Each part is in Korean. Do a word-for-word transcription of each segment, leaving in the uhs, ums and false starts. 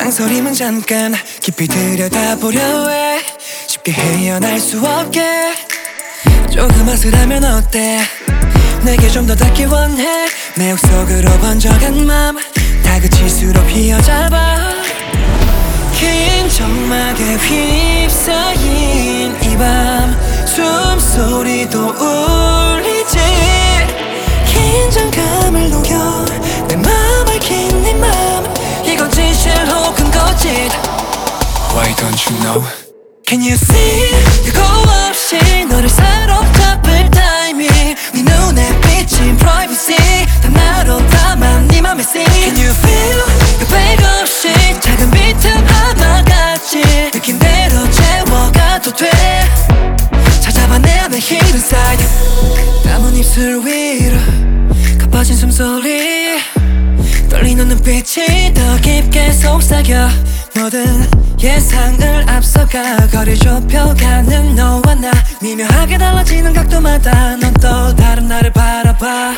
망설임은 잠깐 깊이 들여다보려 해. 쉽게 헤어날 수 없게 조금 아슬하면 어때. 내게 좀 더 닿기 원해. 내 옥속으로 번져간 맘 다그칠수록 휘어잡아. 긴 정막에 휩싸인 이 밤 숨소리도 울리지. 긴장감을 녹여 내 맘 얽힌 네 맘 이건 진실 혹은 거짓. Why don't you know? Can you see? 예고 없이 너를 사로잡을 타이밍 네 눈에 비친 privacy 다 나로 담아 네 맘에 sing. Can you feel? 계획 없이 작은 비틈 하나같이 느낌대로 채워가도 돼. 찾아봐 내 안에 hidden side. 남은 입술 위로 가빠진 숨소리 떨리는 눈빛이 더 깊게 속삭여. 모든 예상을 앞서가 거리 좁혀가는 너와 나 미묘하게 달라지는 각도마다 넌 또 다른 나를 바라봐.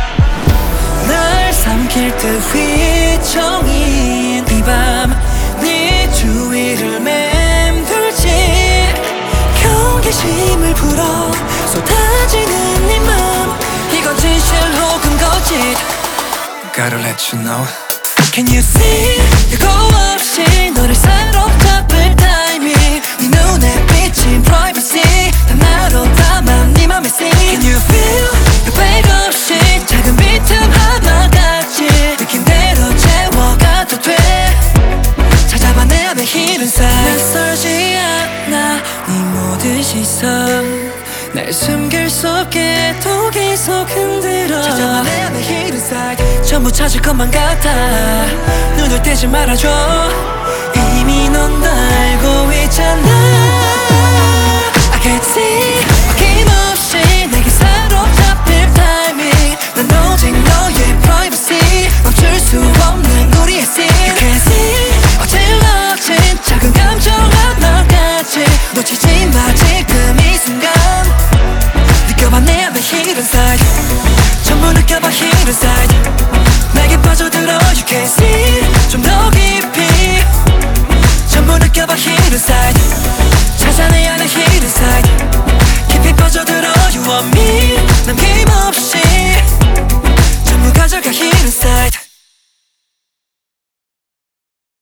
날 삼킬 듯 휘청인 이 밤 네 주위를 맴돌지. 경계심을 풀어 쏟아지는 네 맘 이건 진실 혹은 거짓. Gotta let you know. Can you see? 예고 없이 너를 사로잡을 타이밍 네 눈에 비친 privacy 다 나로 담아 네 맘에 sing. Can you feel? 계획 없이 작은 비틈 하나같이 느낌대로 채워가도 돼. 찾아봐 내 안에 hidden side. 낯설지 않아 네 모든 시선 날 숨길 수 없게 또 계속 흔들어. 찾아봐 내 안에 hidden side. 전부 찾을 것만 같아 눈을 떼지 말아줘.